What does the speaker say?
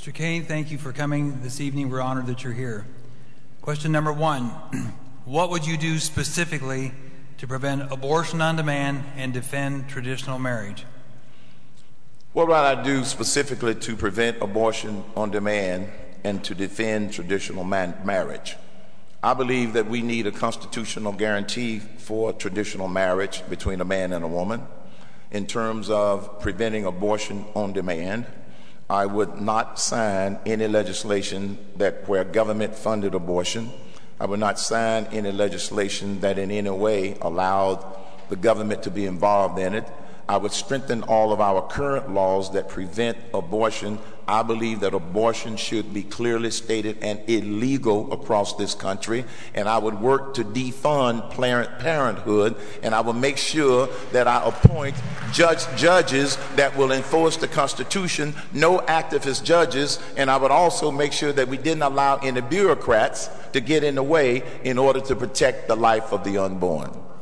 Mr. Kane, thank you for coming this evening. We're honored that you're here. Question number one, what would you do specifically to prevent abortion on demand and defend traditional marriage? What would I do specifically to prevent abortion on demand and to defend traditional marriage? I believe that we need a constitutional guarantee for traditional marriage between a man and a woman. In terms of preventing abortion on demand, I would not sign any legislation where government funded abortion. I would not sign any legislation that in any way allowed the government to be involved in it. I would strengthen all of our current laws that prevent abortion. I believe that abortion should be clearly stated and illegal across this country, and I would work to defund Planned Parenthood, and I will make sure that I appoint judges that will enforce the Constitution, no activist judges, and I would also make sure that we didn't allow any bureaucrats to get in the way in order to protect the life of the unborn.